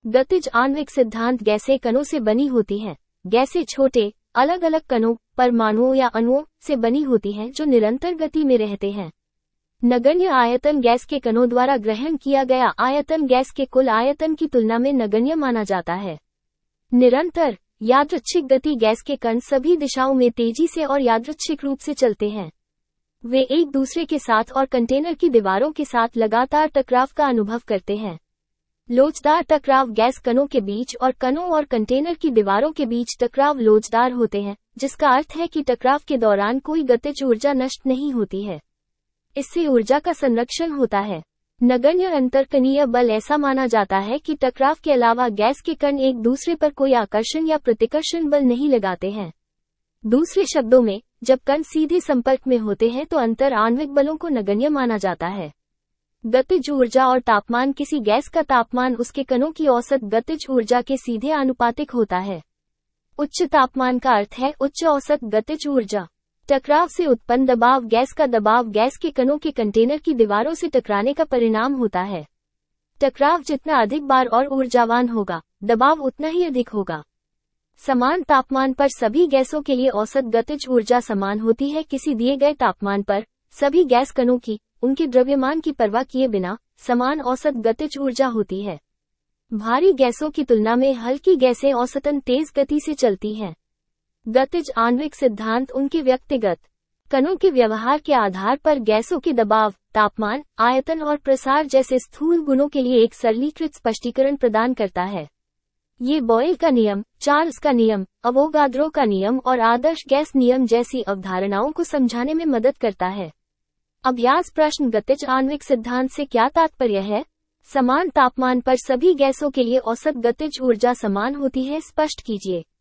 गतिज आणविक सिद्धांत गैसें कणों से बनी होती हैं। गैसें छोटे, अलग अलग कणों, परमाणुओं या अणुओं से बनी होती हैं जो निरंतर गति में रहते हैं। नगण्य आयतन गैस के कणों द्वारा ग्रहण किया गया आयतन गैस के कुल आयतन की तुलना में नगण्य माना जाता है। निरंतर, यादृच्छिक गति गैस के कण सभी दिशाओं में तेजी से और यादृच्छिक रूप से चलते हैं। वे एक दूसरे के साथ और कंटेनर की दीवारों के साथ लगातार टकराव का अनुभव करते हैं। लोचदार टकराव गैस कणों के बीच और कणों और कंटेनर की दीवारों के बीच टकराव लोचदार होते हैं, जिसका अर्थ है कि टकराव के दौरान कोई गतिज ऊर्जा नष्ट नहीं होती है। इससे ऊर्जा का संरक्षण होता है। नगण्य अंतरकणीय बल ऐसा माना जाता है कि टकराव के अलावा गैस के कण एक दूसरे पर कोई आकर्षण या प्रतिकर्षण बल नहीं लगाते हैं। दूसरे शब्दों में, जब कण सीधे संपर्क में होते हैं तो अंतर आणविक बलों को नगण्य माना जाता है। गतिज ऊर्जा और तापमान किसी गैस का तापमान उसके कणों की औसत गतिज ऊर्जा के सीधे आनुपातिक होता है। उच्च तापमान का अर्थ है उच्च औसत गतिज ऊर्जा। टकराव से उत्पन्न दबाव गैस का दबाव गैस के कणों के कंटेनर की दीवारों से टकराने का परिणाम होता है। टकराव जितना अधिक बार और ऊर्जावान होगा, दबाव उतना ही अधिक होगा। समान तापमान पर सभी गैसों के लिए औसत गतिज ऊर्जा समान होती है। किसी दिए गए तापमान पर सभी गैस कणों की उनके द्रव्यमान की परवाह किए बिना समान औसत गतिज ऊर्जा होती है। भारी गैसों की तुलना में हल्की गैसें औसतन तेज गति से चलती हैं। गतिज आणविक सिद्धांत उनके व्यक्तिगत कणों के व्यवहार के आधार पर गैसों के दबाव, तापमान, आयतन और प्रसार जैसे स्थूल गुणों के लिए एक सरलीकृत स्पष्टीकरण प्रदान करता है। ये बॉयल का नियम, चार्ल्स का नियम, अवोगाद्रो का नियम और आदर्श गैस नियम जैसी अवधारणाओं को समझाने में मदद करता है। अभ्यास प्रश्न गतिज आणविक सिद्धांत से क्या तात्पर्य है? समान तापमान पर सभी गैसों के लिए औसत गतिज ऊर्जा समान होती है। स्पष्ट कीजिए।